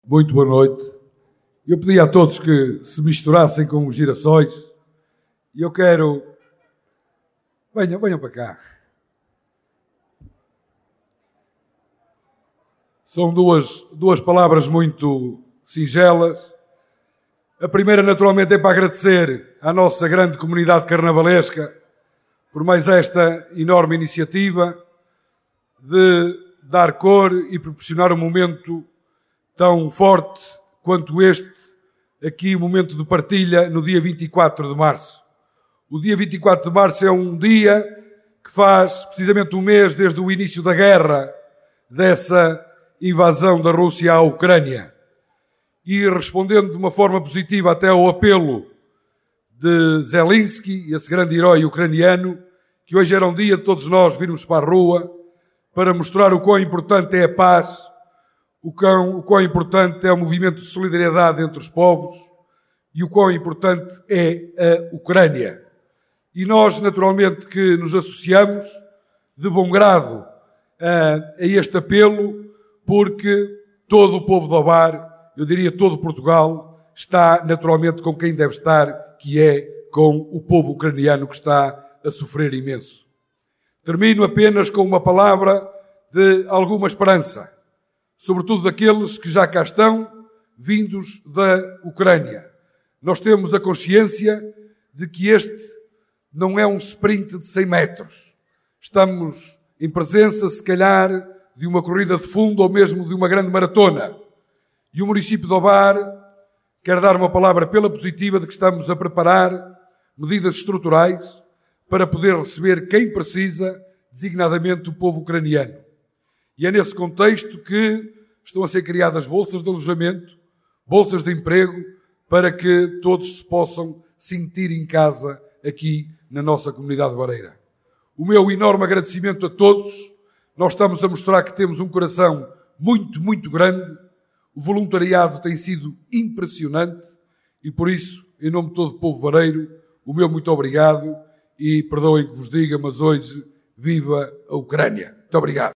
Muito boa noite. Eu pedi a todos que se misturassem com os girassóis e eu quero... Venham para cá. São duas palavras muito singelas. A primeira, naturalmente, é para agradecer à nossa grande comunidade carnavalesca por mais esta enorme iniciativa de dar cor e proporcionar um momento tão forte quanto este, aqui o momento de partilha no dia 24 de março. O dia 24 de março é um dia que faz precisamente um mês desde o início da guerra, dessa invasão da Rússia à Ucrânia. E respondendo de uma forma positiva até ao apelo de Zelensky, esse grande herói ucraniano, que hoje era um dia de todos nós virmos para a rua para mostrar o quão importante é a paz, o quão importante é o movimento de solidariedade entre os povos e o quão importante é a Ucrânia. E nós, naturalmente, que nos associamos de bom grado a este apelo, porque todo o povo do Ovar, eu diria todo Portugal, está naturalmente com quem deve estar, que é com o povo ucraniano que está a sofrer imenso. Termino apenas com uma palavra de alguma esperança, sobretudo daqueles que já cá estão, vindos da Ucrânia. Nós temos a consciência de que este não é um sprint de 100 metros. Estamos em presença, se calhar, de uma corrida de fundo ou mesmo de uma grande maratona. E o município de Ovar quer dar uma palavra pela positiva de que estamos a preparar medidas estruturais para poder receber quem precisa, designadamente o povo ucraniano. E é nesse contexto que estão a ser criadas bolsas de alojamento, bolsas de emprego, para que todos se possam sentir em casa aqui na nossa comunidade vareira. O meu enorme agradecimento a todos. Nós estamos a mostrar que temos um coração muito, muito grande. O voluntariado tem sido impressionante e por isso, em nome de todo o povo vareiro, o meu muito obrigado e perdoem que vos diga, mas hoje viva a Ucrânia. Muito obrigado.